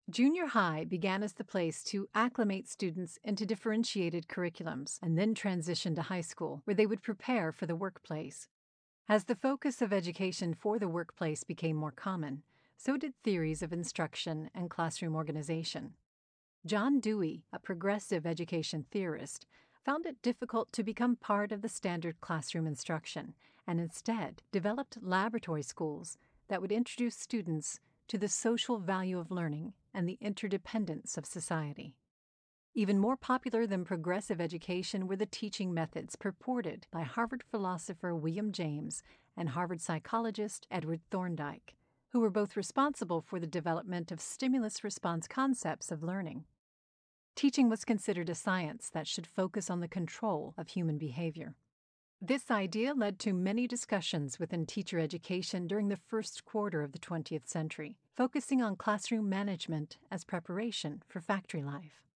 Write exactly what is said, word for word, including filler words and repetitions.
Junior high began as the place to acclimate students into differentiated curriculums and then transition to high school, where they would prepare for the workplace. As the focus of education for the workplace became more common, so did theories of instruction and classroom organization. John Dewey, a progressive education theorist, found it difficult to become part of the standard classroom instruction and instead developed laboratory schools that would introduce students to the social value of learning and the interdependence of society. Even more popular than progressive education were the teaching methods purported by Harvard philosopher William James and Harvard psychologist Edward Thorndike, who were both responsible for the development of stimulus response concepts of learning. Teaching was considered a science that should focus on the control of human behavior. This idea led to many discussions within teacher education during the first quarter of the twentieth century, focusing on classroom management as preparation for factory life.